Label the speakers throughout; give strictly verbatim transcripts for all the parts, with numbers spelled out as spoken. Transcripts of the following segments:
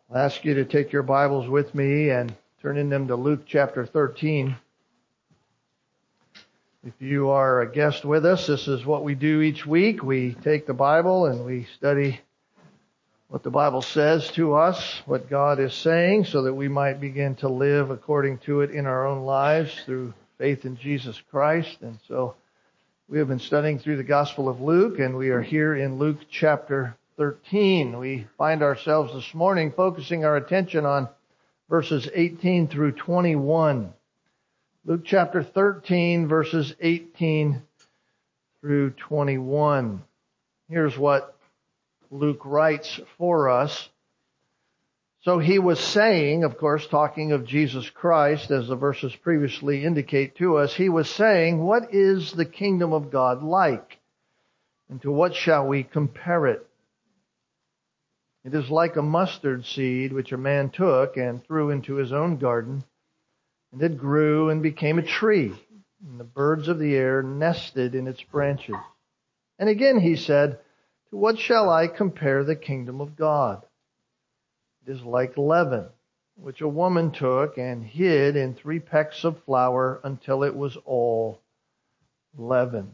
Speaker 1: I'll ask you to take your Bibles with me and turn in them to Luke chapter thirteen. If you are a guest with us, this is what we do each week. We take the Bible and we study what the Bible says to us, what God is saying, so that we might begin to live according to it in our own lives through faith in Jesus Christ. And so we have been studying through the Gospel of Luke, and we are here in Luke chapter thirteen. We find ourselves this morning focusing our attention on verses eighteen through twenty-one. Luke chapter thirteen, verses eighteen through twenty-one. Here's what Luke writes for us. So he was saying, of course, talking of Jesus Christ, as the verses previously indicate to us, he was saying, "What is the kingdom of God like? And to what shall we compare it? It is like a mustard seed which a man took and threw into his own garden, and it grew and became a tree, and the birds of the air nested in its branches." And again he said, "To what shall I compare the kingdom of God? It is like leaven, which a woman took and hid in three pecks of flour until it was all leavened."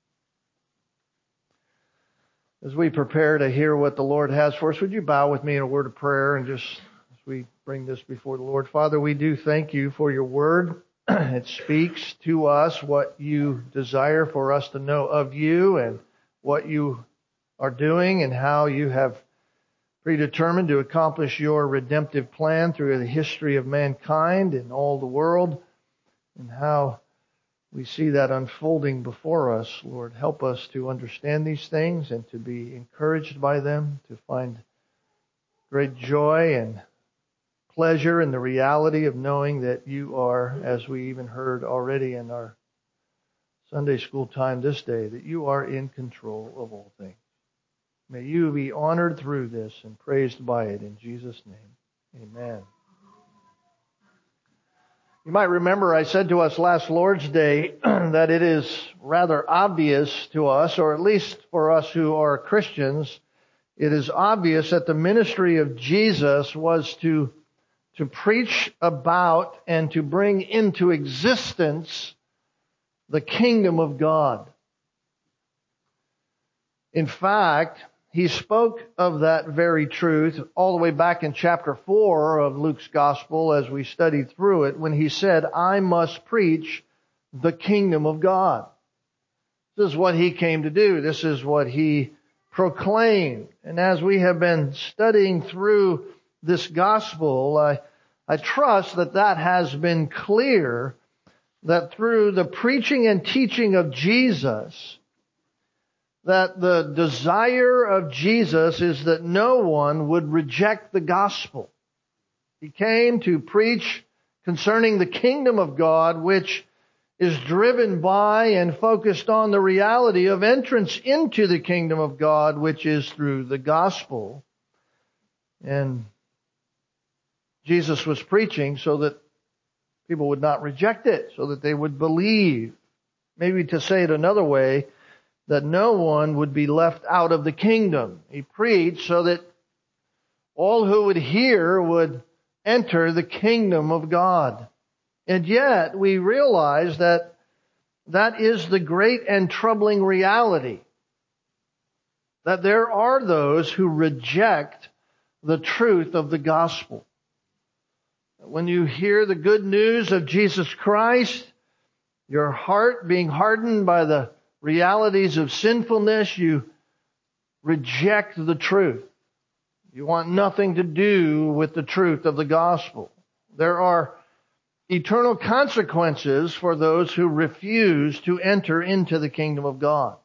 Speaker 1: As we prepare to hear what the Lord has for us, would you bow with me in a word of prayer and just as we bring this before the Lord? Father, we do thank you for your word. It speaks to us what you desire for us to know of you and what you are doing and how you have predetermined to accomplish your redemptive plan through the history of mankind and all the world, and how we see that unfolding before us. Lord, help us to understand these things and to be encouraged by them, to find great joy and pleasure in the reality of knowing that you are, as we even heard already in our Sunday school time this day, that you are in control of all things. May you be honored through this and praised by it in Jesus' name. Amen. You might remember I said to us last Lord's Day that it is rather obvious to us, or at least for us who are Christians, it is obvious that the ministry of Jesus was to, to preach about and to bring into existence the kingdom of God. In fact, he spoke of that very truth all the way back in chapter four of Luke's Gospel as we studied through it, when he said, "I must preach the kingdom of God." This is what he came to do. This is what he proclaimed. And as we have been studying through this Gospel, I, I trust that that has been clear, that through the preaching and teaching of Jesus, that the desire of Jesus is that no one would reject the gospel. He came to preach concerning the kingdom of God, which is driven by and focused on the reality of entrance into the kingdom of God, which is through the gospel. And Jesus was preaching so that people would not reject it, so that they would believe. Maybe to say it another way, that no one would be left out of the kingdom. He preached so that all who would hear would enter the kingdom of God. And yet, we realize that that is the great and troubling reality. That there are those who reject the truth of the gospel. When you hear the good news of Jesus Christ, your heart being hardened by the realities of sinfulness, you reject the truth. You want nothing to do with the truth of the gospel. There are eternal consequences for those who refuse to enter into the kingdom of God.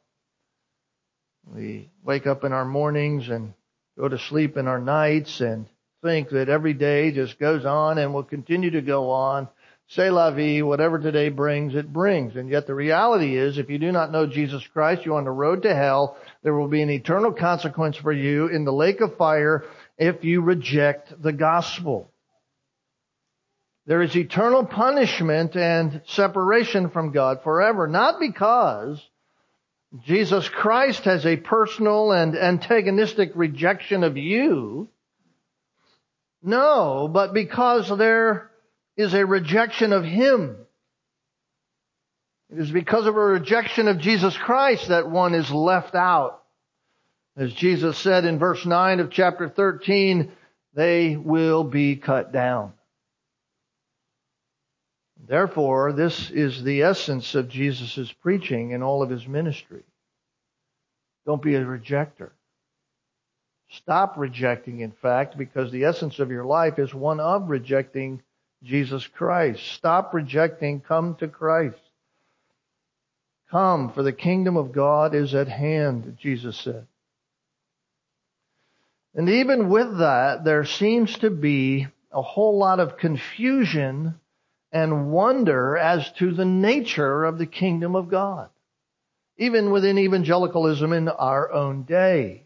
Speaker 1: We wake up in our mornings and go to sleep in our nights and think that every day just goes on and will continue to go on. C'est la vie, whatever today brings, it brings. And yet the reality is, if you do not know Jesus Christ, you're on the road to hell. There will be an eternal consequence for you in the lake of fire if you reject the gospel. There is eternal punishment and separation from God forever, not because Jesus Christ has a personal and antagonistic rejection of you, No, but because there is a rejection of Him. It is because of a rejection of Jesus Christ that one is left out. As Jesus said in verse nine of chapter thirteen, they will be cut down. Therefore, this is the essence of Jesus' preaching and all of His ministry. Don't be a rejecter. Stop rejecting, in fact, because the essence of your life is one of rejecting Jesus Christ. Stop rejecting. Come to Christ. Come, for the kingdom of God is at hand, Jesus said. And even with that, there seems to be a whole lot of confusion and wonder as to the nature of the kingdom of God, even within evangelicalism in our own day.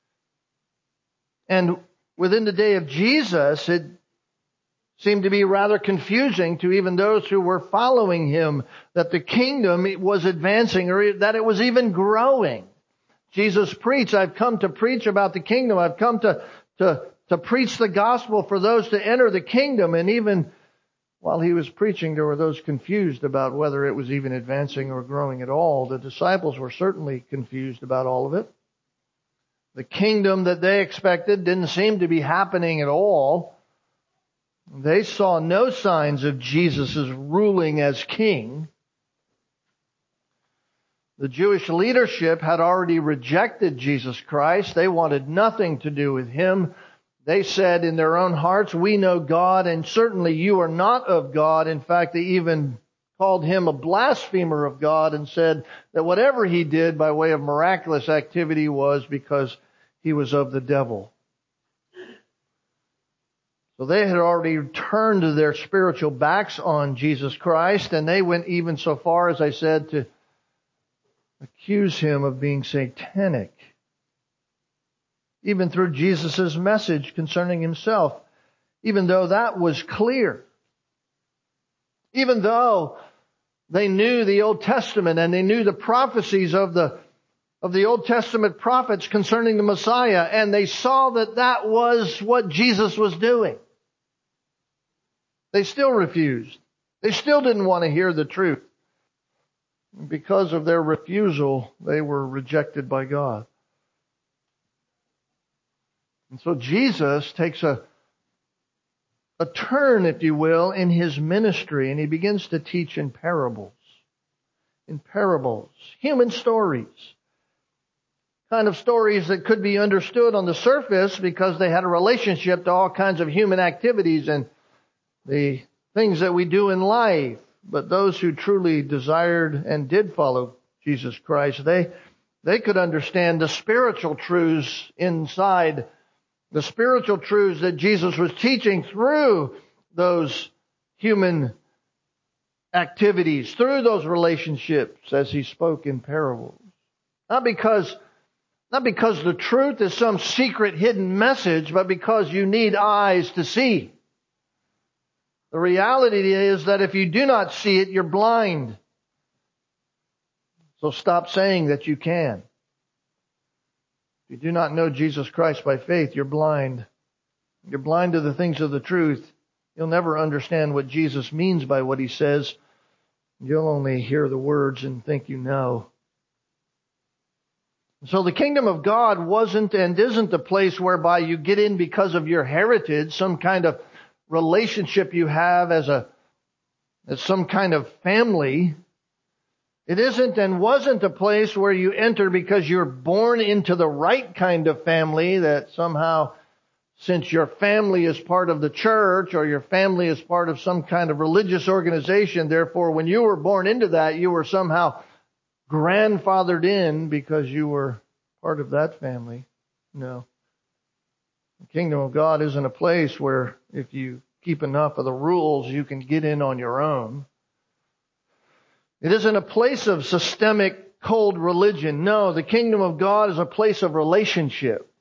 Speaker 1: And within the day of Jesus, it seemed to be rather confusing to even those who were following Him that the kingdom was advancing or that it was even growing. Jesus preached, I've come to preach about the kingdom. I've come to, to, to preach the gospel for those to enter the kingdom. And even while He was preaching, there were those confused about whether it was even advancing or growing at all. The disciples were certainly confused about all of it. The kingdom that they expected didn't seem to be happening at all. They saw no signs of Jesus' ruling as king. The Jewish leadership had already rejected Jesus Christ. They wanted nothing to do with Him. They said in their own hearts, we know God, and certainly you are not of God. In fact, they even called Him a blasphemer of God and said that whatever He did by way of miraculous activity was because He was of the devil. So they had already turned their spiritual backs on Jesus Christ, and they went even so far, as I said, to accuse Him of being satanic. Even through Jesus' message concerning Himself, even though that was clear. Even though they knew the Old Testament and they knew the prophecies of the of the Old Testament prophets concerning the Messiah, and they saw that that was what Jesus was doing. They still refused. They still didn't want to hear the truth. Because of their refusal, they were rejected by God. And so Jesus takes a, a turn, if you will, in His ministry, and He begins to teach in parables. In parables. Human stories. Kind of stories that could be understood on the surface because they had a relationship to all kinds of human activities and the things that we do in life. But those who truly desired and did follow Jesus Christ, they, they could understand the spiritual truths inside, the spiritual truths that Jesus was teaching through those human activities, through those relationships as He spoke in parables. Not because Not because the truth is some secret hidden message, but because you need eyes to see. The reality is that if you do not see it, you're blind. So stop saying that you can. If you do not know Jesus Christ by faith, you're blind. You're blind to the things of the truth. You'll never understand what Jesus means by what He says. You'll only hear the words and think you know. So the kingdom of God wasn't and isn't a place whereby you get in because of your heritage, some kind of relationship you have as a as some kind of family. It isn't and wasn't a place where you enter because you're born into the right kind of family, that somehow, since your family is part of the church or your family is part of some kind of religious organization, therefore when you were born into that, you were somehow grandfathered in because you were part of that family. No. The kingdom of God isn't a place where if you keep enough of the rules, you can get in on your own. It isn't a place of systemic, cold religion. No, the kingdom of God is a place of relationship.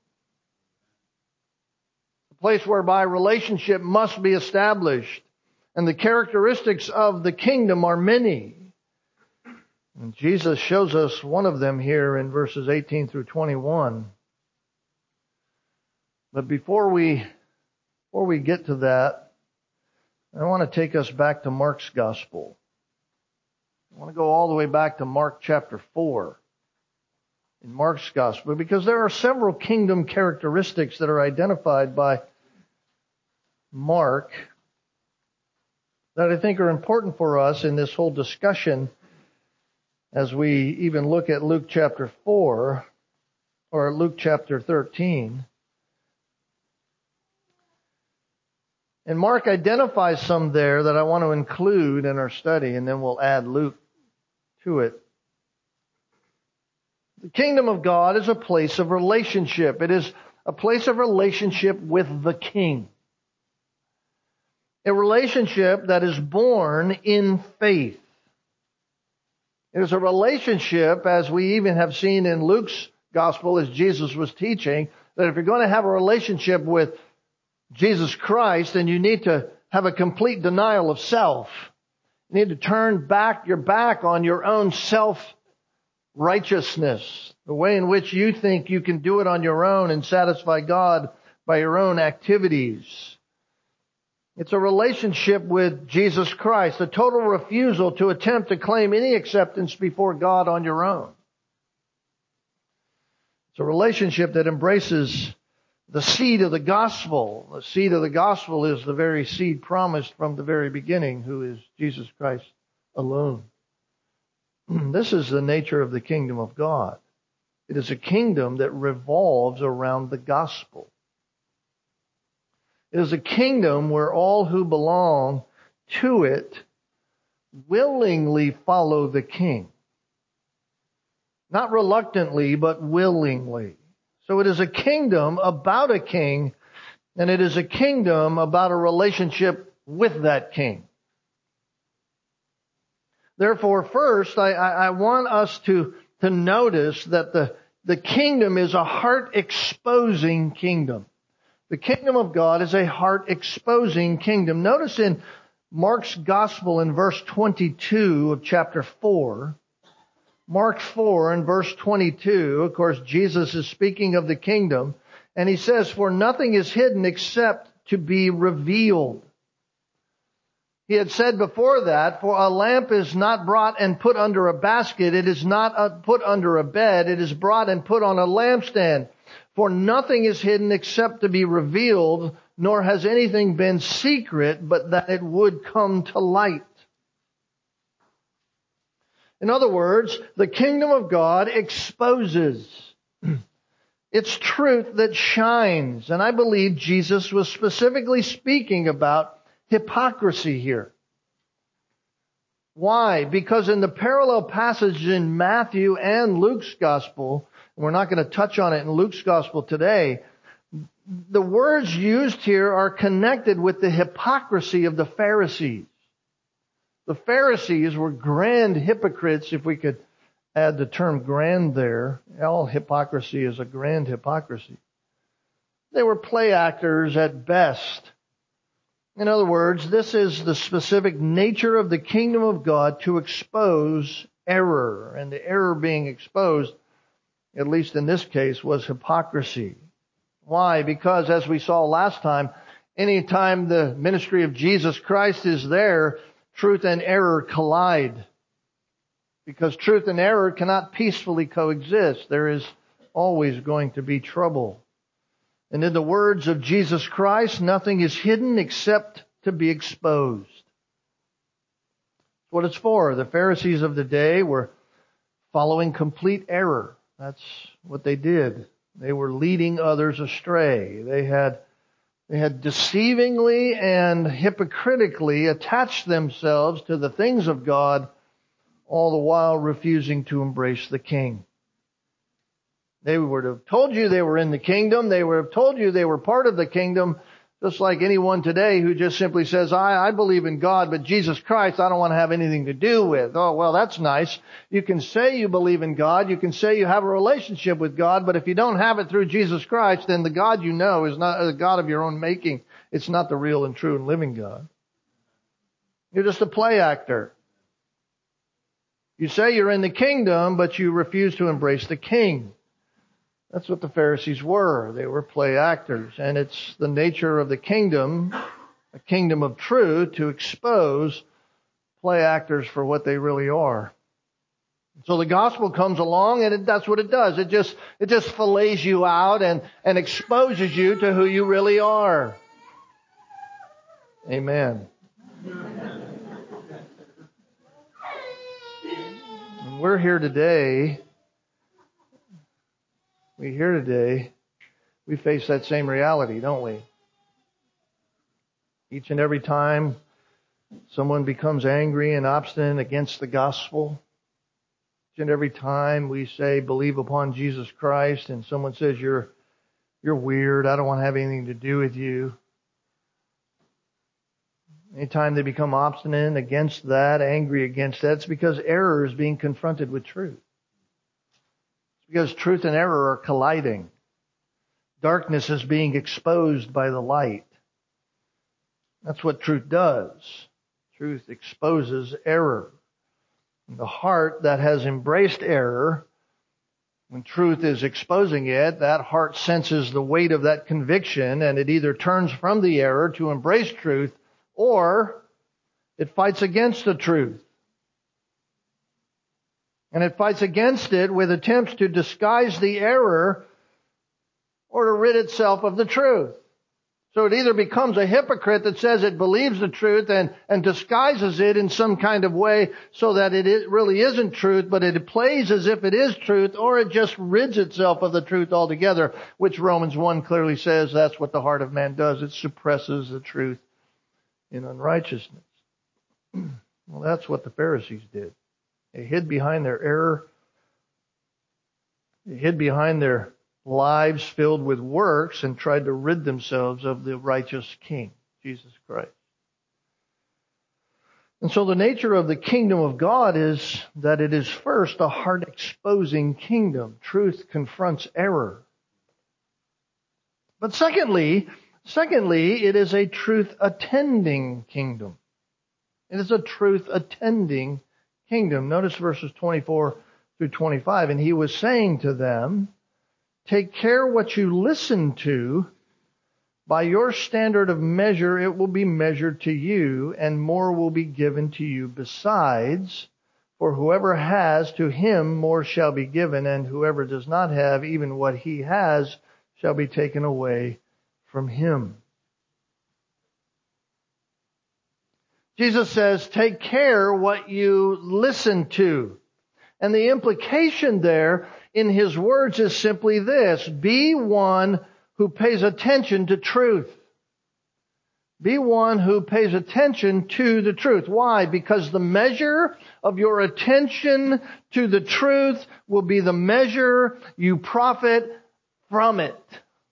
Speaker 1: A place whereby relationship must be established. And the characteristics of the kingdom are many. And Jesus shows us one of them here in verses eighteen through twenty-one. But before we Before we get to that, I want to take us back to Mark's Gospel. I want to go all the way back to Mark chapter four in Mark's Gospel, because there are several kingdom characteristics that are identified by Mark that I think are important for us in this whole discussion as we even look at Luke chapter four or Luke chapter thirteen. And Mark identifies some there that I want to include in our study, and then we'll add Luke to it. The kingdom of God is a place of relationship. It is a place of relationship with the King. A relationship that is born in faith. It is a relationship, as we even have seen in Luke's gospel as Jesus was teaching, that if you're going to have a relationship with Jesus Christ, then you need to have a complete denial of self. You need to turn back your back on your own self-righteousness, the way in which you think you can do it on your own and satisfy God by your own activities. It's a relationship with Jesus Christ, a total refusal to attempt to claim any acceptance before God on your own. It's a relationship that embraces the seed of the gospel. The seed of the gospel is the very seed promised from the very beginning, who is Jesus Christ alone. This is the nature of the kingdom of God. It is a kingdom that revolves around the gospel. It is a kingdom where all who belong to it willingly follow the King. Not reluctantly, but willingly. So it is a kingdom about a king, and it is a kingdom about a relationship with that king. Therefore, first, I, I, I want us to, to notice that the, the kingdom is a heart-exposing kingdom. The kingdom of God is a heart-exposing kingdom. Notice in Mark's Gospel in verse twenty-two of chapter four, Mark four and verse twenty-two, of course, Jesus is speaking of the kingdom, and he says, "For nothing is hidden except to be revealed." He had said before that, "For a lamp is not brought and put under a basket, it is not put under a bed, it is brought and put on a lampstand. For nothing is hidden except to be revealed, nor has anything been secret, but that it would come to light." In other words, the kingdom of God exposes. It's truth that shines. And I believe Jesus was specifically speaking about hypocrisy here. Why? Because in the parallel passage in Matthew and Luke's gospel, we're not going to touch on it in Luke's gospel today, the words used here are connected with the hypocrisy of the Pharisees. The Pharisees were grand hypocrites, if we could add the term grand there. All hypocrisy is a grand hypocrisy. They were play actors at best. In other words, this is the specific nature of the kingdom of God, to expose error. And the error being exposed, at least in this case, was hypocrisy. Why? Because as we saw last time, anytime the ministry of Jesus Christ is there, truth and error collide. Because truth and error cannot peacefully coexist. There is always going to be trouble. And in the words of Jesus Christ, nothing is hidden except to be exposed. That's what it's for. The Pharisees of the day were following complete error. That's what they did. They were leading others astray. They had They had deceivingly and hypocritically attached themselves to the things of God, all the while refusing to embrace the King. They would have told you they were in the kingdom. They would have told you they were part of the kingdom, just like anyone today who just simply says, I, I believe in God, but Jesus Christ I don't want to have anything to do with. Oh, well, that's nice. You can say you believe in God. You can say you have a relationship with God, but if you don't have it through Jesus Christ, then the God you know is not a God of your own making. It's not the real and true and living God. You're just a play actor. You say you're in the kingdom, but you refuse to embrace the King. That's what the Pharisees were. They were play actors. And it's the nature of the kingdom, a kingdom of truth, to expose play actors for what they really are. So the gospel comes along, and it, that's what it does. It just it just fillets you out and, and exposes you to who you really are. Amen. And we're here today. We're here today. We face that same reality, don't we? Each and every time someone becomes angry and obstinate against the gospel, each and every time we say, believe upon Jesus Christ, and someone says, you're you're weird, I don't want to have anything to do with you. Anytime they become obstinate against that, angry against that, it's because error is being confronted with truth. It's because truth and error are colliding. Darkness is being exposed by the light. That's what truth does. Truth exposes error. The heart that has embraced error, when truth is exposing it, that heart senses the weight of that conviction, and it either turns from the error to embrace truth, or it fights against the truth. And it fights against it with attempts to disguise the error or to rid itself of the truth. So it either becomes a hypocrite that says it believes the truth and, and disguises it in some kind of way so that it is, really isn't truth, but it plays as if it is truth, or it just rids itself of the truth altogether, which Romans one clearly says that's what the heart of man does. It suppresses the truth in unrighteousness. Well, that's what the Pharisees did. They hid behind their error. They hid behind their lives filled with works and tried to rid themselves of the righteous King, Jesus Christ. And so the nature of the kingdom of God is that it is first a heart-exposing kingdom. Truth confronts error. But secondly, secondly, it is a truth-attending kingdom. It is a truth-attending kingdom. Notice verses twenty-four through twenty-five. And he was saying to them, take care what you listen to. By your standard of measure, it will be measured to you, and more will be given to you besides. For whoever has, to him more shall be given, and whoever does not have, even what he has, shall be taken away from him. Jesus says, take care what you listen to. And the implication there in his words is simply this: be one who pays attention to truth. Be one who pays attention to the truth. Why? Because the measure of your attention to the truth will be the measure you profit from it.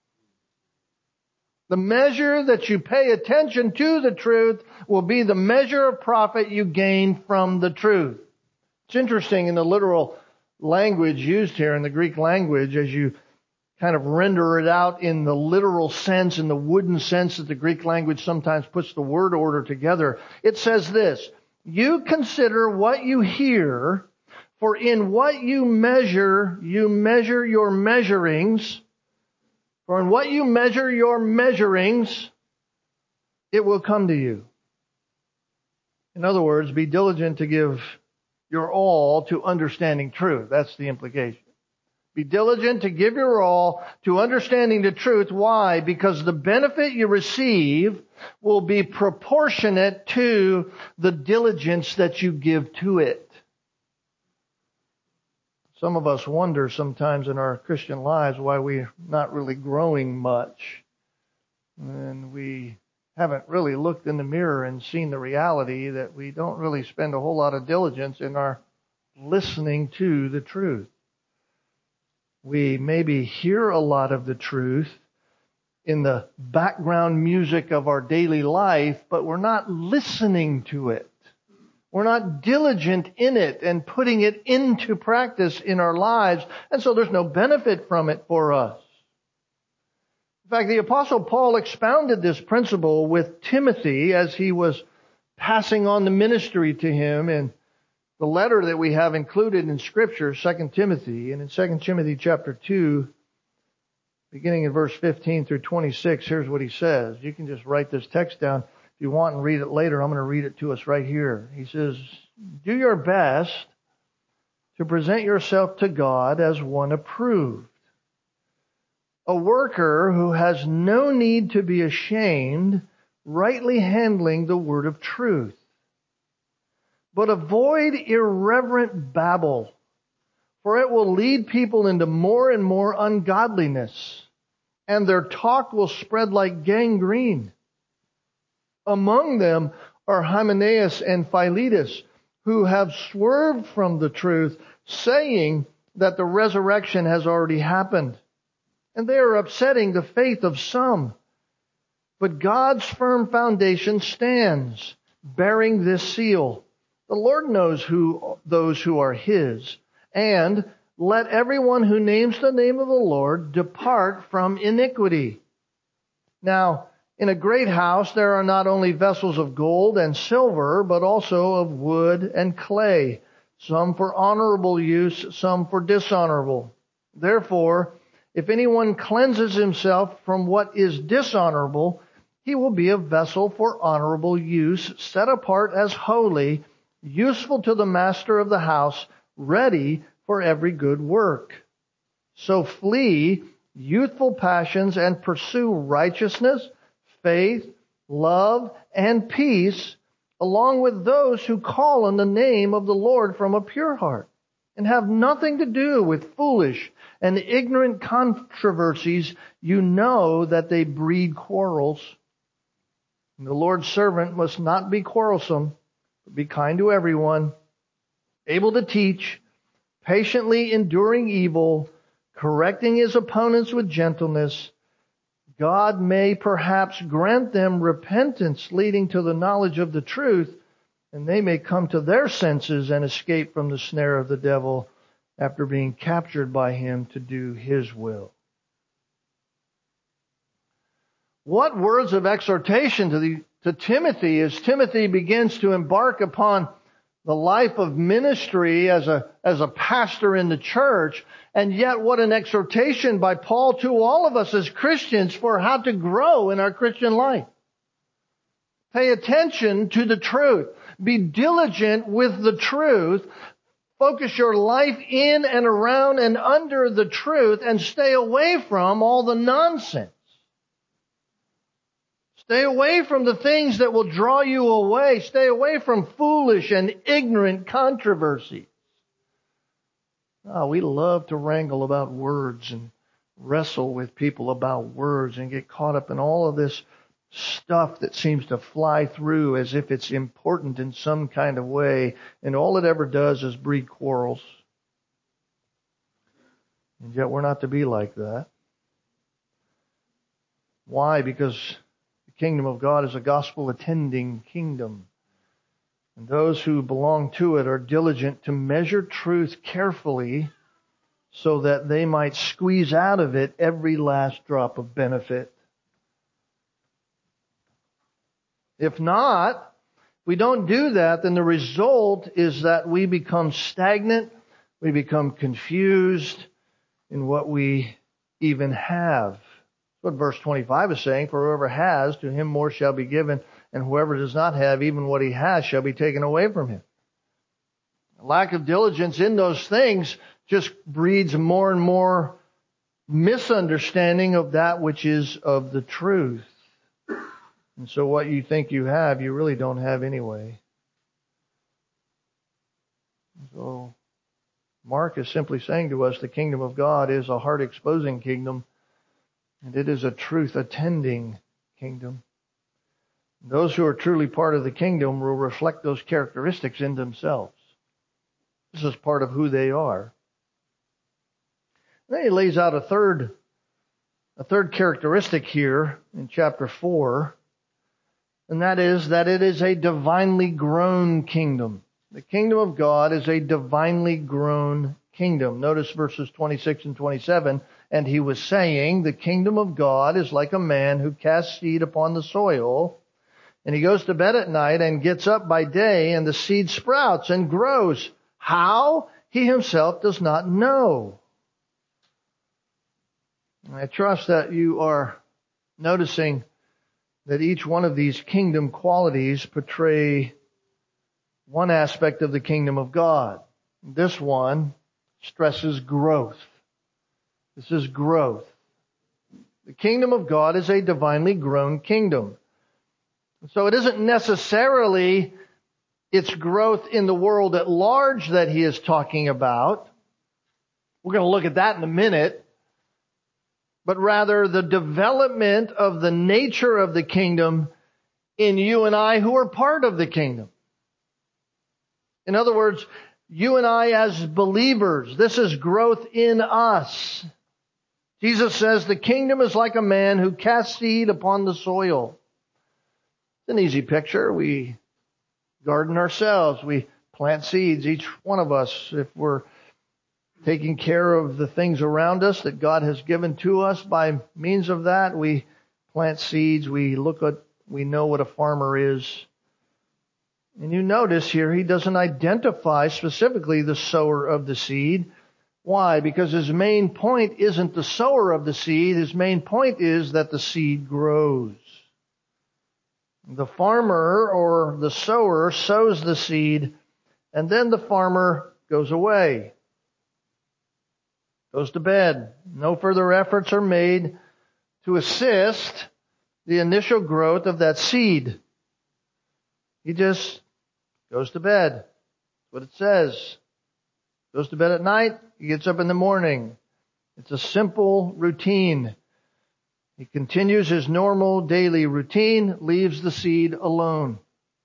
Speaker 1: The measure that you pay attention to the truth will be the measure of profit you gain from the truth. It's interesting in the literal language used here in the Greek language, as you kind of render it out in the literal sense, in the wooden sense that the Greek language sometimes puts the word order together. It says this: you consider what you hear, for in what you measure, you measure your measurings. For in what you measure your measurings, it will come to you. In other words, be diligent to give your all to understanding truth. That's the implication. Be diligent to give your all to understanding the truth. Why? Because the benefit you receive will be proportionate to the diligence that you give to it. Some of us wonder sometimes in our Christian lives why we're not really growing much. And we haven't really looked in the mirror and seen the reality that we don't really spend a whole lot of diligence in our listening to the truth. We maybe hear a lot of the truth in the background music of our daily life, but we're not listening to it. We're not diligent in it and putting it into practice in our lives, and so there's no benefit from it for us. In fact, the Apostle Paul expounded this principle with Timothy as he was passing on the ministry to him in the letter that we have included in Scripture, Second Timothy. And in Second Timothy chapter two, beginning in verse fifteen through twenty-six, here's what he says. You can just write this text down if you want and read it later. I'm going to read it to us right here. He says, do your best to present yourself to God as one approved, a worker who has no need to be ashamed, rightly handling the word of truth. But avoid irreverent babble, for it will lead people into more and more ungodliness, and their talk will spread like gangrene. Among them are Hymenaeus and Philetus, who have swerved from the truth, saying that the resurrection has already happened. And they are upsetting the faith of some. But God's firm foundation stands, bearing this seal. The Lord knows who those who are His. And let everyone who names the name of the Lord depart from iniquity. Now, in a great house there are not only vessels of gold and silver, but also of wood and clay, some for honorable use, some for dishonorable. Therefore, if anyone cleanses himself from what is dishonorable, he will be a vessel for honorable use, set apart as holy, useful to the master of the house, ready for every good work. So flee youthful passions and pursue righteousness, faith, love, and peace, along with those who call on the name of the Lord from a pure heart, and have nothing to do with foolish and ignorant controversies. You know that they breed quarrels. And the Lord's servant must not be quarrelsome, but be kind to everyone, able to teach, patiently enduring evil, correcting his opponents with gentleness. God may perhaps grant them repentance leading to the knowledge of the truth, and they may come to their senses and escape from the snare of the devil after being captured by him to do his will. What words of exhortation to, the, to Timothy as Timothy begins to embark upon the life of ministry as a, as a pastor in the church, and yet what an exhortation by Paul to all of us as Christians for how to grow in our Christian life. Pay attention to the truth. Be diligent with the truth. Focus your life in and around and under the truth, and stay away from all the nonsense. Stay away from the things that will draw you away. Stay away from foolish and ignorant controversies. Oh, we love to wrangle about words and wrestle with people about words and get caught up in all of this stuff that seems to fly through as if it's important in some kind of way, and all it ever does is breed quarrels. And yet we're not to be like that. Why? Because the kingdom of God is a gospel-attending kingdom. And those who belong to it are diligent to measure truth carefully so that they might squeeze out of it every last drop of benefit. If not, if we don't do that, then the result is that we become stagnant, we become confused in what we even have. That's what verse twenty-five is saying, for whoever has, to him more shall be given, and whoever does not have, even what he has shall be taken away from him. A lack of diligence in those things just breeds more and more misunderstanding of that which is of the truth. And so what you think you have, you really don't have anyway. So Mark is simply saying to us the kingdom of God is a heart-exposing kingdom, and it is a truth-attending kingdom. Those who are truly part of the kingdom will reflect those characteristics in themselves. This is part of who they are. Then he lays out a third, a third characteristic here in chapter four. And that is that it is a divinely grown kingdom. The kingdom of God is a divinely grown kingdom. Notice verses twenty-six and twenty-seven. And he was saying, the kingdom of God is like a man who casts seed upon the soil. And he goes to bed at night and gets up by day, and the seed sprouts and grows. How? He himself does not know. I trust that you are noticing that each one of these kingdom qualities portray one aspect of the kingdom of God. This one stresses growth. This is growth. The kingdom of God is a divinely grown kingdom. So it isn't necessarily its growth in the world at large that he is talking about. We're going to look at that in a minute. But rather the development of the nature of the kingdom in you and I who are part of the kingdom. In other words, you and I as believers, this is growth in us. Jesus says the kingdom is like a man who casts seed upon the soil. It's an easy picture. We garden ourselves. We plant seeds, each one of us, if we're taking care of the things around us that God has given to us. By means of that, we plant seeds. We look at, we know what a farmer is. And you notice here, he doesn't identify specifically the sower of the seed. Why? Because his main point isn't the sower of the seed. His main point is that the seed grows. The farmer or the sower sows the seed, and then the farmer goes away. Goes to bed. No further efforts are made to assist the initial growth of that seed. He just goes to bed. That's what it says. Goes to bed at night. He gets up in the morning. It's a simple routine. He continues his normal daily routine, leaves the seed alone.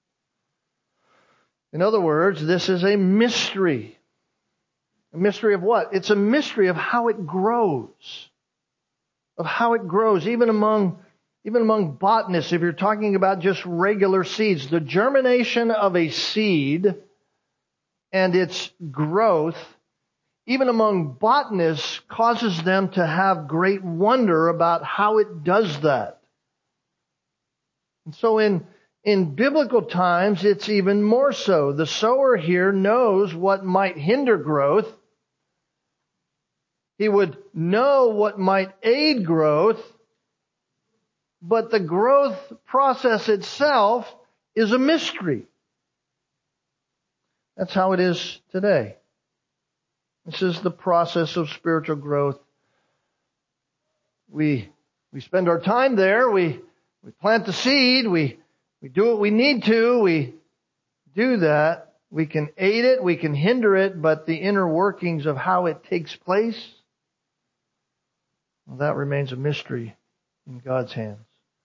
Speaker 1: In other words, this is a mystery. A mystery of what? It's a mystery of how it grows. Of how it grows, even among, even among botanists, if you're talking about just regular seeds. The germination of a seed and its growth, even among botanists, causes them to have great wonder about how it does that. And so in, in biblical times, it's even more so. The sower here knows what might hinder growth. He would know what might aid growth, but the growth process itself is a mystery. That's how it is today. This is the process of spiritual growth. We we spend our time there. We we plant the seed. We we do what we need to. We do that. We can aid it. We can hinder it. But the inner workings of how it takes place, well, that remains a mystery in God's hands.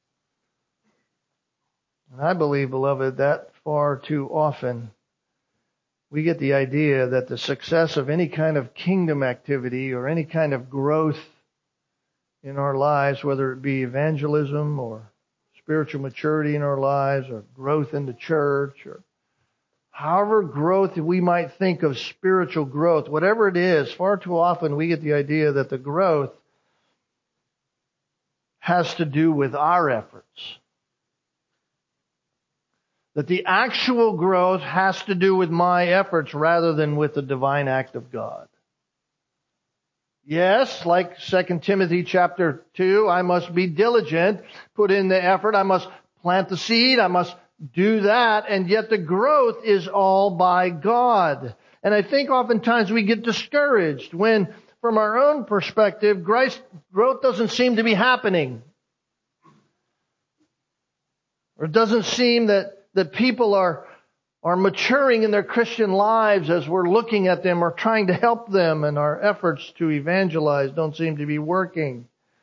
Speaker 1: And I believe, beloved, that far too often we get the idea that the success of any kind of kingdom activity or any kind of growth in our lives, whether it be evangelism or spiritual maturity in our lives or growth in the church or however growth we might think of spiritual growth, whatever it is, far too often we get the idea that the growth has to do with our efforts. That the actual growth has to do with my efforts rather than with the divine act of God. Yes, like Second Timothy chapter two, I must be diligent, put in the effort, I must plant the seed, I must do that, and yet the growth is all by God. And I think oftentimes we get discouraged when, from our own perspective, growth doesn't seem to be happening. Or it doesn't seem that that people are, are maturing in their Christian lives as we're looking at them or trying to help them, and our efforts to evangelize don't seem to be working.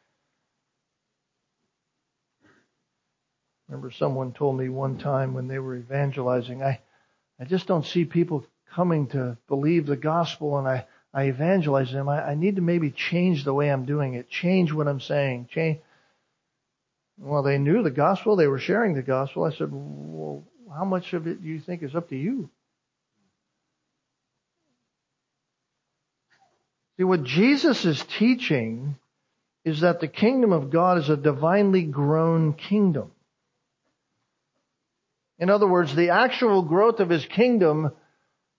Speaker 1: I remember someone told me one time when they were evangelizing, I, I just don't see people coming to believe the gospel, and I, I evangelize them. I, I need to maybe change the way I'm doing it, change what I'm saying, change. Well, they knew the gospel. They were sharing the gospel. I said, well, how much of it do you think is up to you? See, what Jesus is teaching is that the kingdom of God is a divinely grown kingdom. In other words, the actual growth of His kingdom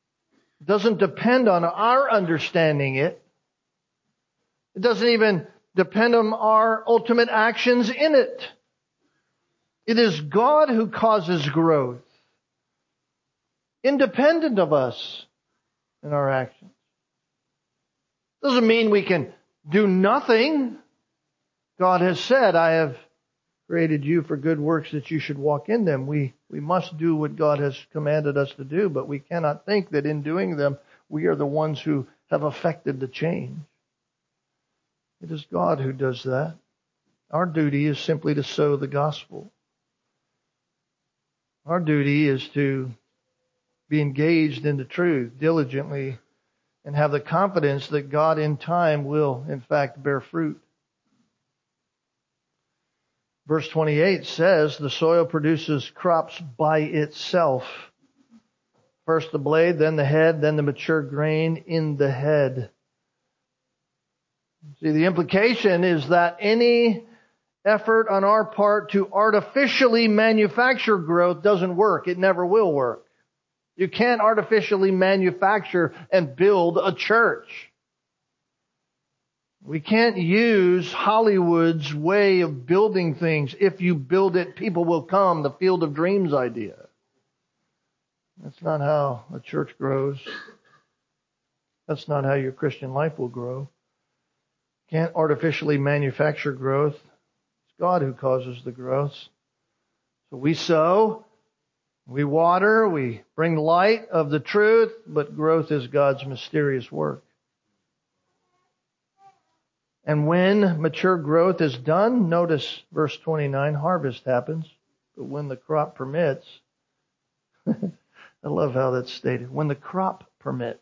Speaker 1: doesn't depend on our understanding it. It doesn't even depend on our ultimate actions in it. It is God who causes growth, independent of us and our actions. Doesn't mean we can do nothing. God has said, I have created you for good works that you should walk in them. We, we must do what God has commanded us to do, but we cannot think that in doing them, we are the ones who have affected the change. It is God who does that. Our duty is simply to sow the gospel. Our duty is to be engaged in the truth diligently and have the confidence that God in time will, in fact, bear fruit. Verse twenty-eight says, the soil produces crops by itself. First the blade, then the head, then the mature grain in the head. See, the implication is that any effort on our part to artificially manufacture growth doesn't work. It never will work. You can't artificially manufacture and build a church. We can't use Hollywood's way of building things. If you build it, people will come. The Field of Dreams idea. That's not how a church grows. That's not how your Christian life will grow. Can't artificially manufacture growth. It's God who causes the growth. So we sow, we water, we bring light of the truth, but growth is God's mysterious work. And when mature growth is done, notice verse twenty-nine, harvest happens. But when the crop permits, I love how that's stated, when the crop permits.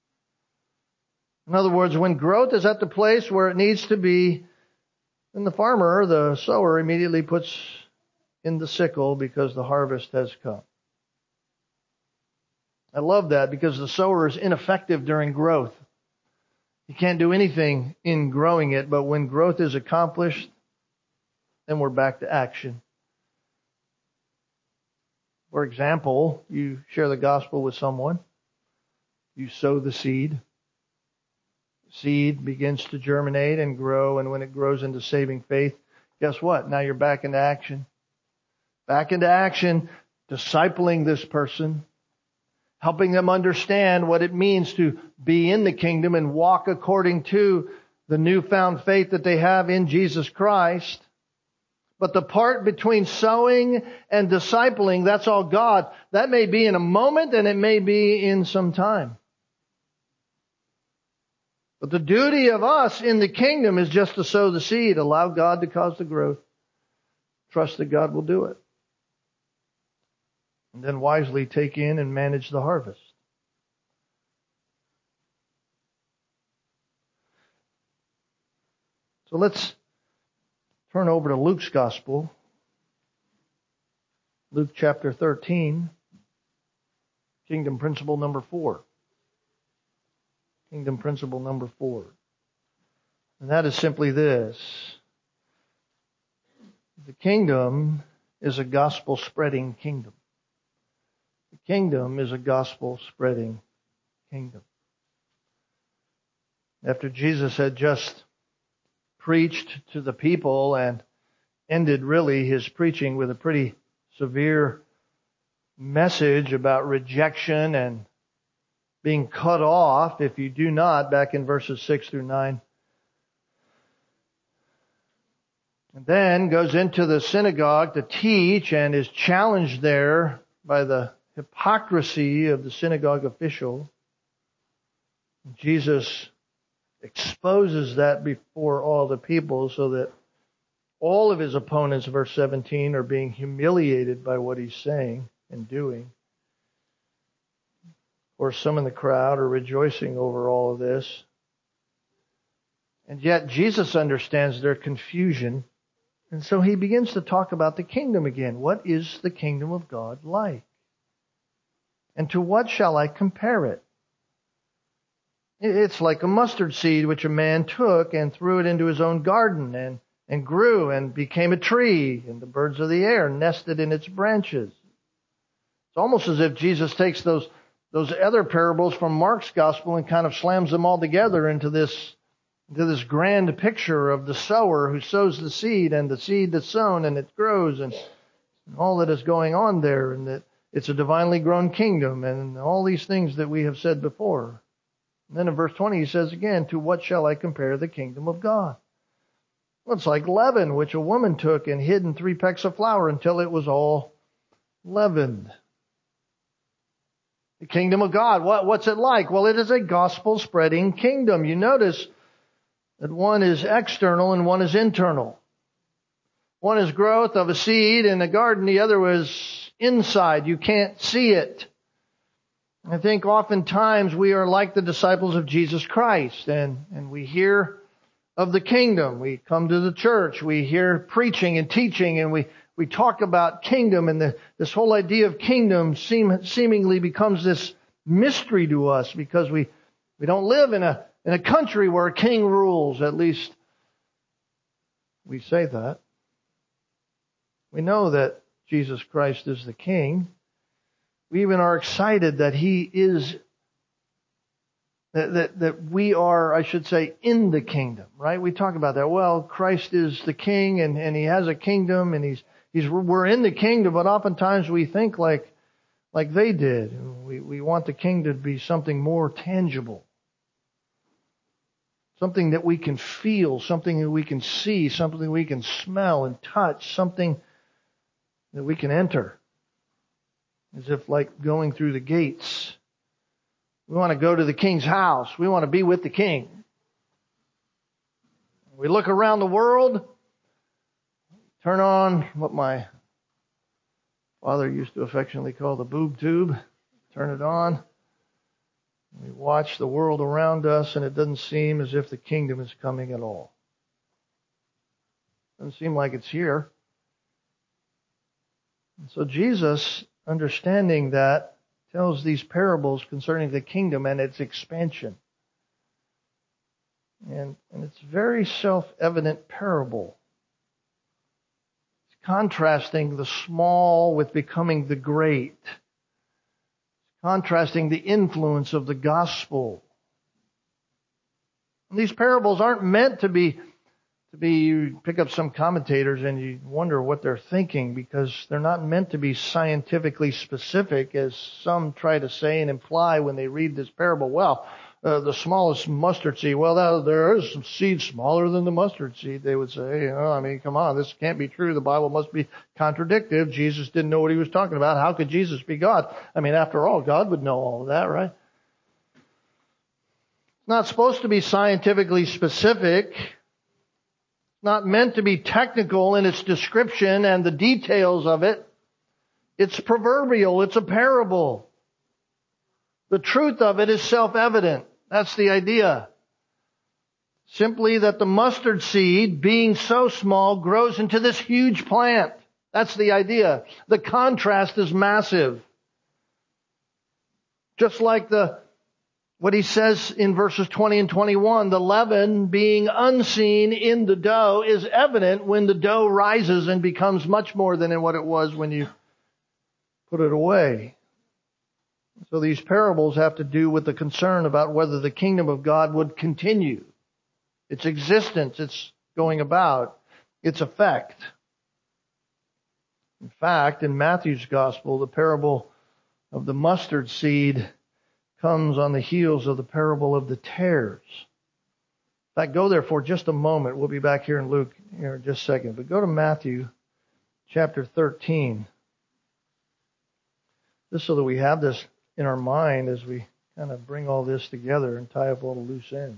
Speaker 1: In other words, when growth is at the place where it needs to be, then the farmer, the sower, immediately puts in the sickle because the harvest has come. I love that because the sower is ineffective during growth. You can't do anything in growing it, but when growth is accomplished, then we're back to action. For example, you share the gospel with someone. You sow the seed. Seed begins to germinate and grow, and when it grows into saving faith, guess what? Now you're back into action. Back into action, discipling this person, helping them understand what it means to be in the kingdom and walk according to the newfound faith that they have in Jesus Christ. But the part between sowing and discipling, that's all God. That may be in a moment and it may be in some time. But the duty of us in the kingdom is just to sow the seed, allow God to cause the growth, trust that God will do it, and then wisely take in and manage the harvest. So let's turn over to Luke's Gospel. Luke chapter thirteen, kingdom principle number four. Kingdom principle number four. And that is simply this. The kingdom is a gospel spreading kingdom. The kingdom is a gospel spreading kingdom. After Jesus had just preached to the people and ended really his preaching with a pretty severe message about rejection and being cut off if you do not, back in verses six through nine. And then goes into the synagogue to teach and is challenged there by the hypocrisy of the synagogue official. Jesus exposes that before all the people so that all of his opponents, verse seventeen, are being humiliated by what he's saying and doing. Or some in the crowd are rejoicing over all of this. And yet Jesus understands their confusion. And so he begins to talk about the kingdom again. What is the kingdom of God like? And to what shall I compare it? It's like a mustard seed which a man took and threw it into his own garden and, and grew and became a tree, and the birds of the air nested in its branches. It's almost as if Jesus takes those Those other parables from Mark's gospel and kind of slams them all together into this to this grand picture of the sower who sows the seed and the seed that's sown and it grows and all that is going on there, and that it's a divinely grown kingdom and all these things that we have said before. And then in verse twenty he says again, to what shall I compare the kingdom of God? Well, it's like leaven, which a woman took and hid in three pecks of flour until it was all leavened. The kingdom of God, what, what's it like? Well, it is a gospel-spreading kingdom. You notice that one is external and one is internal. One is growth of a seed in a garden. The other was inside. You can't see it. I think oftentimes we are like the disciples of Jesus Christ, and, and we hear of the kingdom. We come to the church. We hear preaching and teaching, and we, we talk about kingdom, and the, this whole idea of kingdom seem, seemingly becomes this mystery to us because we, we don't live in a, in a country where a king rules. At least we say that. We know that Jesus Christ is the king. We even are excited that he is That, that, that we are, I should say, in the kingdom, right? We talk about that. Well, Christ is the king and, and he has a kingdom and he's, he's, we're in the kingdom, but oftentimes we think like, like they did. We, we want the kingdom to be something more tangible. Something that we can feel, something that we can see, something we can smell and touch, something that we can enter. As if like going through the gates. We want to go to the king's house. We want to be with the king. We look around the world, turn on what my father used to affectionately call the boob tube, turn it on. We watch the world around us, and it doesn't seem as if the kingdom is coming at all. Doesn't seem like it's here. And so Jesus, understanding that, tells these parables concerning the kingdom and its expansion. And, and it's very self-evident parable. It's contrasting the small with becoming the great. It's contrasting the influence of the gospel. And these parables aren't meant to be to be, you pick up some commentators and you wonder what they're thinking because they're not meant to be scientifically specific as some try to say and imply when they read this parable. Well, uh, the smallest mustard seed, well, that, there is some seed smaller than the mustard seed, they would say. You know, I mean, come on, this can't be true. The Bible must be contradictive. Jesus didn't know what he was talking about. How could Jesus be God? I mean, after all, God would know all of that, right? It's not supposed to be scientifically specific. Not meant to be technical in its description and the details of it. It's proverbial. It's a parable. The truth of it is self-evident. That's the idea. Simply that the mustard seed, being so small, grows into this huge plant. That's the idea. The contrast is massive. Just like the what he says in verses twenty and twenty-one, the leaven being unseen in the dough is evident when the dough rises and becomes much more than what it was when you put it away. So these parables have to do with the concern about whether the kingdom of God would continue. Its existence, its going about, its effect. In fact, in Matthew's gospel, the parable of the mustard seed comes on the heels of the parable of the tares. In fact, go there for just a moment. We'll be back here in Luke here in just a second. But go to Matthew chapter thirteen. Just so that we have this in our mind as we kind of bring all this together and tie up all the loose ends.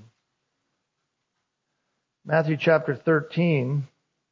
Speaker 1: Matthew chapter thirteen.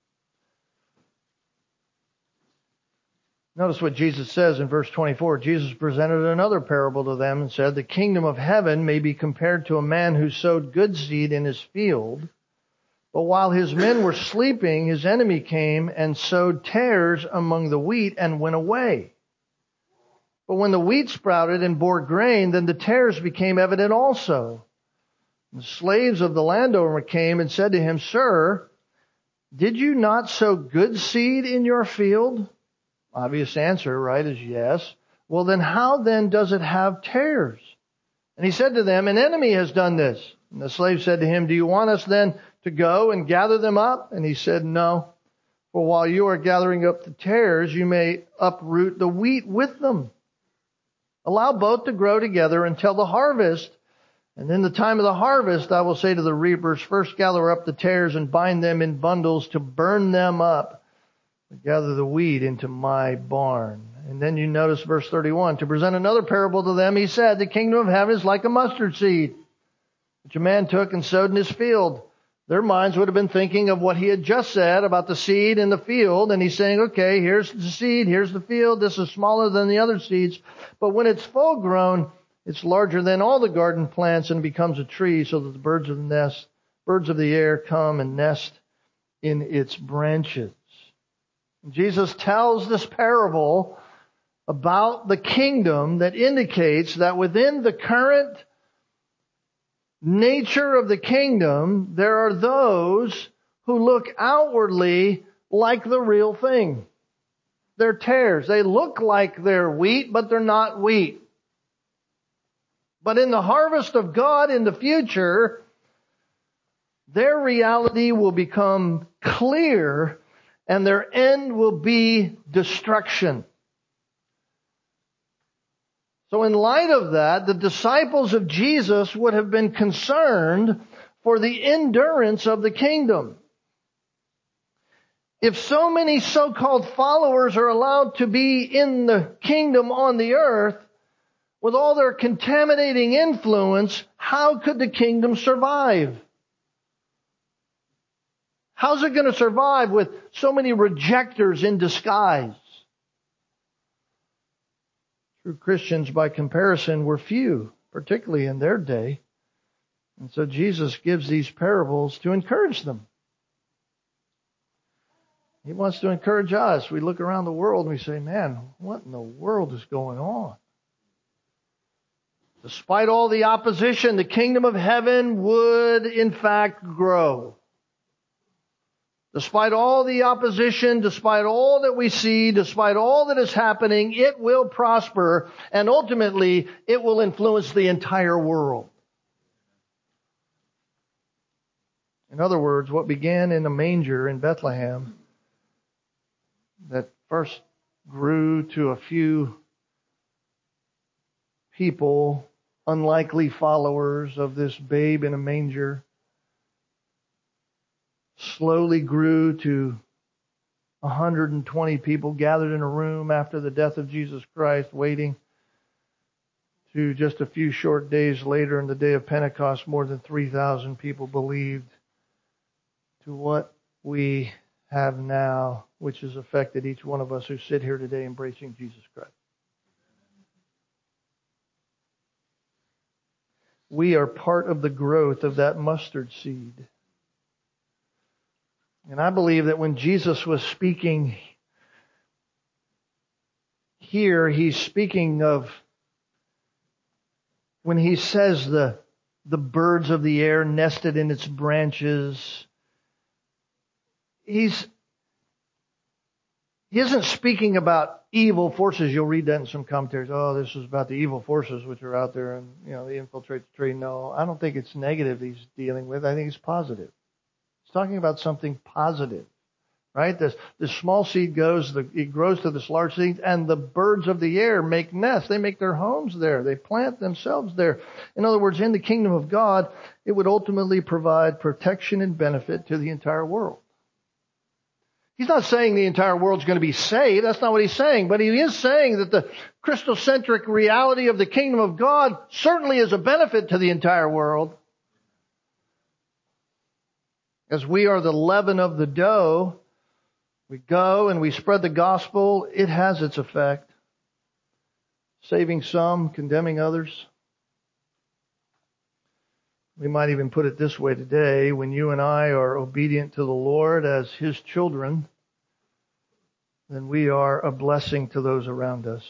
Speaker 1: Notice what Jesus says in verse twenty-four. Jesus presented another parable to them and said, the kingdom of heaven may be compared to a man who sowed good seed in his field. But while his men were sleeping, his enemy came and sowed tares among the wheat and went away. But when the wheat sprouted and bore grain, then the tares became evident also. The slaves of the landowner came and said to him, Sir, did you not sow good seed in your field? Obvious answer, right, is yes. Well, then how then does it have tares? And he said to them, an enemy has done this. And the slave said to him, do you want us then to go and gather them up? And he said, no. For while you are gathering up the tares, you may uproot the wheat with them. Allow both to grow together until the harvest. And in the time of the harvest, I will say to the reapers, first gather up the tares and bind them in bundles to burn them up. But gather the wheat into my barn. And then you notice verse thirty-one. To present another parable to them, he said, the kingdom of heaven is like a mustard seed, which a man took and sowed in his field. Their minds would have been thinking of what he had just said about the seed in the field. And he's saying, okay, here's the seed, here's the field. This is smaller than the other seeds. But when it's full grown, it's larger than all the garden plants and becomes a tree so that the birds of the nest, birds of the air come and nest in its branches. Jesus tells this parable about the kingdom that indicates that within the current nature of the kingdom, there are those who look outwardly like the real thing. They're tares. They look like they're wheat, but they're not wheat. But in the harvest of God in the future, their reality will become clear and their end will be destruction. So in light of that, the disciples of Jesus would have been concerned for the endurance of the kingdom. If so many so-called followers are allowed to be in the kingdom on the earth, with all their contaminating influence, how could the kingdom survive? How's it going to survive with so many rejectors in disguise? True Christians, by comparison, were few, particularly in their day. And so Jesus gives these parables to encourage them. He wants to encourage us. We look around the world and we say, man, what in the world is going on? Despite all the opposition, the kingdom of heaven would, in fact, grow. Despite all the opposition, despite all that we see, despite all that is happening, it will prosper, and ultimately, it will influence the entire world. In other words, what began in a manger in Bethlehem, that first grew to a few people, unlikely followers of this babe in a manger, slowly grew to one hundred twenty people gathered in a room after the death of Jesus Christ, waiting, to just a few short days later, in the day of Pentecost, more than three thousand people believed, to what we have now, which has affected each one of us who sit here today embracing Jesus Christ. We are part of the growth of that mustard seed. And I believe that when Jesus was speaking here, he's speaking of when he says the, the birds of the air nested in its branches. He's, he isn't speaking about evil forces. You'll read that in some commentaries. Oh, this is about the evil forces which are out there and, you know, they infiltrate the tree. No, I don't think it's negative he's dealing with. I think it's positive. It's talking about something positive, right? This, this small seed goes, the, it grows to this large seed, and the birds of the air make nests. They make their homes there. They plant themselves there. In other words, in the kingdom of God, it would ultimately provide protection and benefit to the entire world. He's not saying the entire world's going to be saved. That's not what he's saying. But he is saying that the Christocentric reality of the kingdom of God certainly is a benefit to the entire world. As we are the leaven of the dough, we go and we spread the gospel. It has its effect. Saving some, condemning others. We might even put it this way today. When you and I are obedient to the Lord as His children, then we are a blessing to those around us.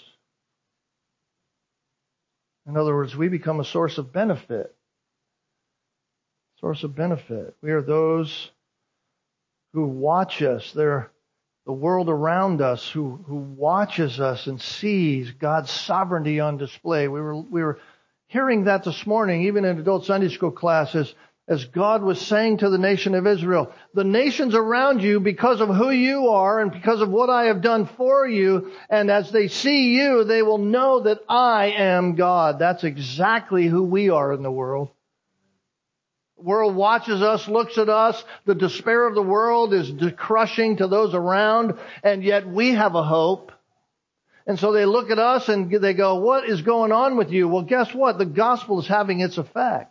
Speaker 1: In other words, we become a source of benefit. Source of benefit. We are those who watch us. They're the world around us who, who watches us and sees God's sovereignty on display. We were, we were hearing that this morning, even in adult Sunday school classes, as God was saying to the nation of Israel, the nations around you, because of who you are and because of what I have done for you, and as they see you, they will know that I am God. That's exactly who we are in the world. The world watches us, looks at us. The despair of the world is crushing to those around, and yet we have a hope. And so they look at us and they go, what is going on with you? Well, guess what? The gospel is having its effect.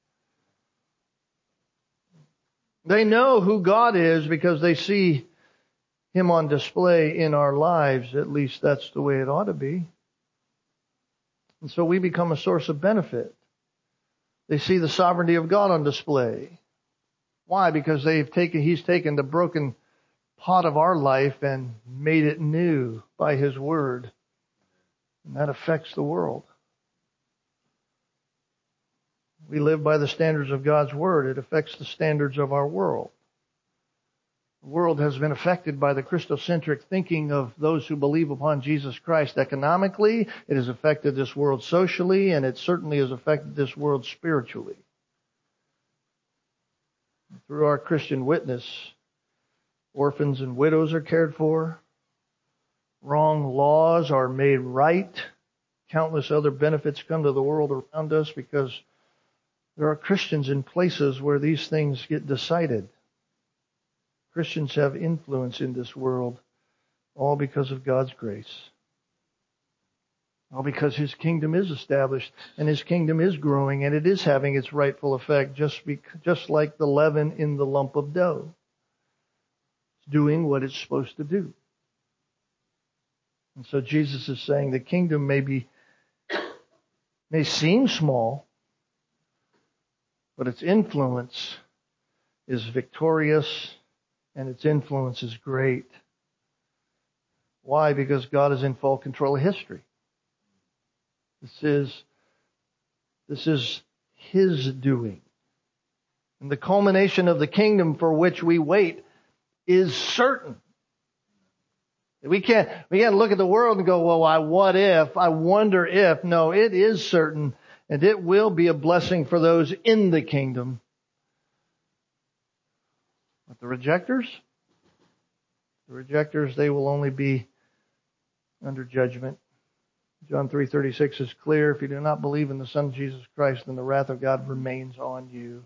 Speaker 1: They know who God is because they see Him on display in our lives. At least that's the way it ought to be. And so we become a source of benefit. They see the sovereignty of God on display. Why? Because they've taken, He's taken the broken pot of our life and made it new by His Word. And that affects the world. We live by the standards of God's Word. It affects the standards of our world. The world has been affected by the Christocentric thinking of those who believe upon Jesus Christ economically. It has affected this world socially, and it certainly has affected this world spiritually. Through our Christian witness, orphans and widows are cared for. Wrong laws are made right. Countless other benefits come to the world around us because there are Christians in places where these things get decided. Christians have influence in this world, all because of God's grace. All because His kingdom is established and His kingdom is growing and it is having its rightful effect, just, be, just like the leaven in the lump of dough. It's doing what it's supposed to do. And so Jesus is saying the kingdom may be, may seem small, but its influence is victorious and its influence is great. Why? Because God is in full control of history. This is, this is His doing. And the culmination of the kingdom for which we wait is certain. We can't, we can't look at the world and go, well, I, what if? I wonder if. No, it is certain. And it will be a blessing for those in the kingdom. But the rejectors? The rejectors, they will only be under judgment. John three thirty-six is clear. If you do not believe in the Son of Jesus Christ, then the wrath of God remains on you.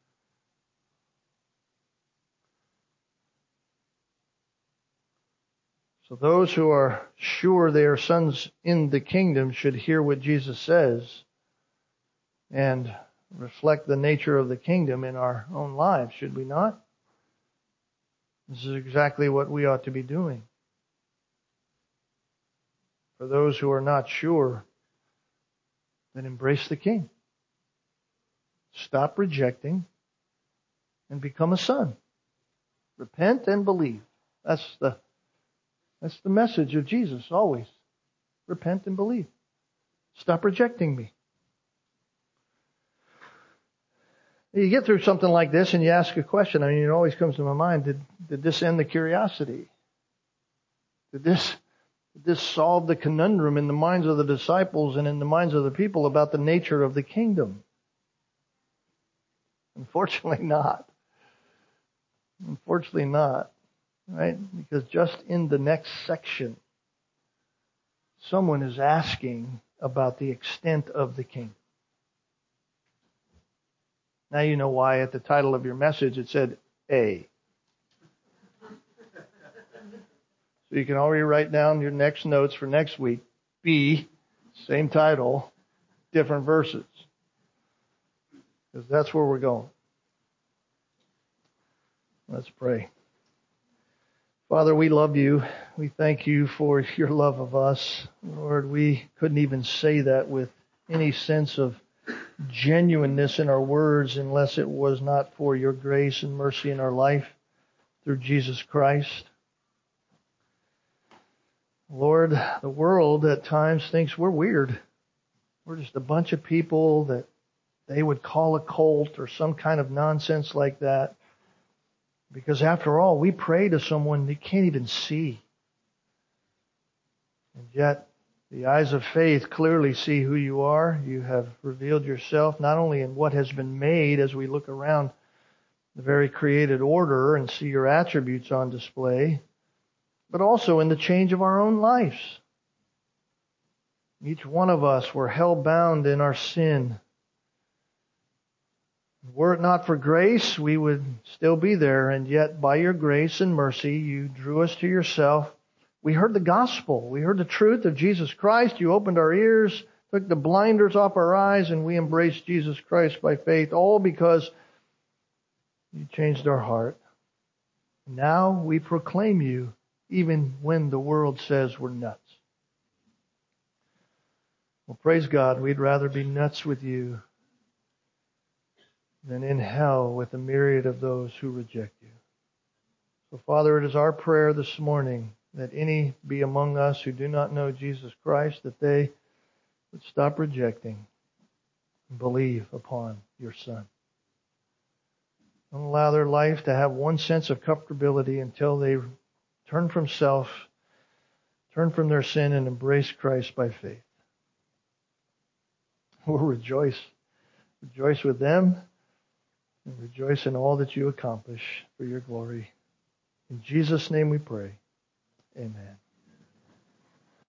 Speaker 1: So those who are sure they are sons in the kingdom should hear what Jesus says and reflect the nature of the kingdom in our own lives, should we not? This is exactly what we ought to be doing. For those who are not sure, then embrace the King. Stop rejecting and become a son. Repent and believe. That's the, that's the message of Jesus always. Repent and believe. Stop rejecting me. You get through something like this and you ask a question. I mean, it always comes to my mind, did, did this end the curiosity? Did this, did this solve the conundrum in the minds of the disciples and in the minds of the people about the nature of the kingdom? Unfortunately not. Unfortunately not. Right? Because just in the next section, someone is asking about the extent of the kingdom. Now you know why at the title of your message it said A. So you can already write down your next notes for next week. B, same title, different verses. Because that's where we're going. Let's pray. Father, we love you. We thank you for your love of us. Lord, we couldn't even say that with any sense of genuineness in our words unless it was not for your grace and mercy in our life through Jesus Christ. Lord, the world at times thinks we're weird. We're just a bunch of people that they would call a cult or some kind of nonsense like that. Because after all, we pray to someone they can't even see. And yet, The eyes of faith clearly see who you are. You have revealed yourself not only in what has been made as we look around the very created order and see your attributes on display, but also in the change of our own lives. Each one of us were hell-bound in our sin. Were it not for grace, we would still be there, and yet by your grace and mercy, you drew us to yourself. We heard the gospel. We heard the truth of Jesus Christ. You opened our ears, took the blinders off our eyes, and we embraced Jesus Christ by faith, all because you changed our heart. Now we proclaim you, even when the world says we're nuts. Well, praise God, we'd rather be nuts with you than in hell with a myriad of those who reject you. So, Father, it is our prayer this morning that any be among us who do not know Jesus Christ, that they would stop rejecting and believe upon your Son. Don't allow their life to have one sense of comfortability until they turn from self, turn from their sin, and embrace Christ by faith. We'll rejoice. Rejoice with them and rejoice in all that you accomplish for your glory. In Jesus' name we pray. Amen.